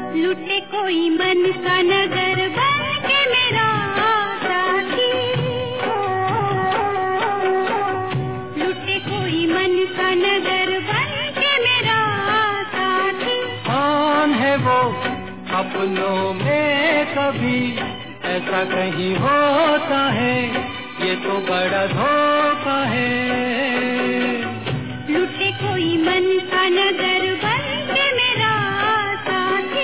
लुटे कोई मन का नगर बन के मेरा साथी, लुटे कोई मन का नगर बन के मेरा साथी। कौन है वो अपनों में कभी ऐसा कहीं होता है, ये तो बड़ा धोखा है। लुटे कोई मन का नगर बन के मेरा साथी।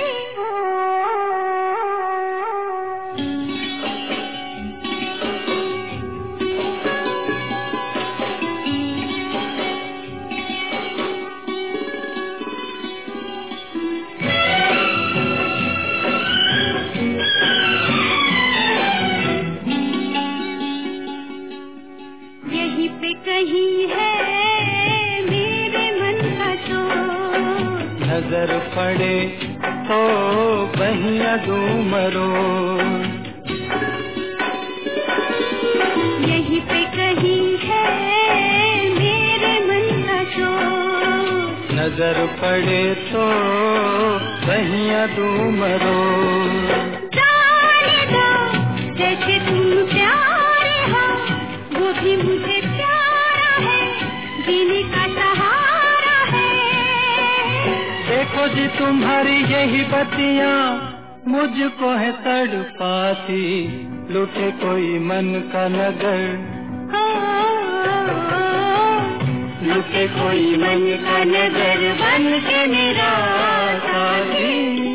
यहीं पे कहीं है मेरे मन का चोर, नजर पड़े तो बहिया दूं मरो। यहीं पे कहीं है मेरे मन का चोर, नजर पड़े तो बहिया दूं मरो। जाने दो जैसे तुम प्यारे हो, वो भी मुझे प्यारा है, जीने का सहारा है। देखो जी तुम्हारी यही बत्तियाँ मुझको है तड़पाती, लुटे कोई मन का नगर, लुटे कोई मन का नगर बन के मेरा साथी।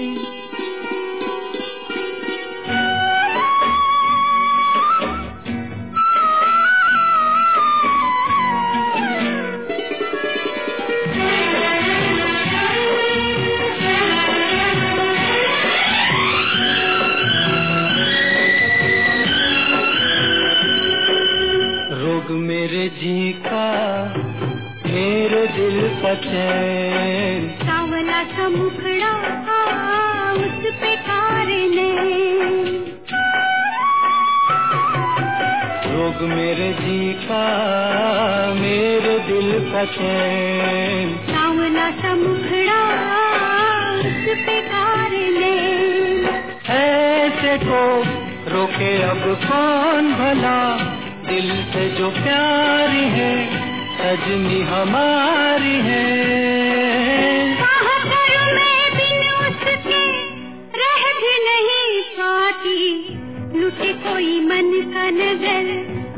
रोग मेरे जी का मेरे दिल का चैन, सावला सा मुखड़ा उस पे कारने, रोग मेरे जी का मेरे दिल का चैन, सावला सा मुखड़ा उस पे कारने। ऐसे को रोके अब कौन भला, दिल से जो प्यारी है सजनी हमारी है। कहाँ करूं मैं बिन उसके रह भी नहीं पाती, लुटे कोई मन का नगर,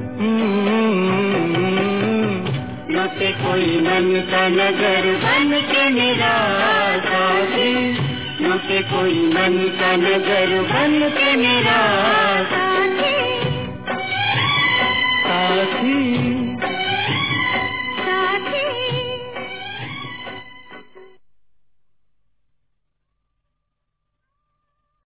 लुटे कोई मन का नगर बन के मेरा साथी, लुटे कोई मन का नगर बन के मेरा साथी।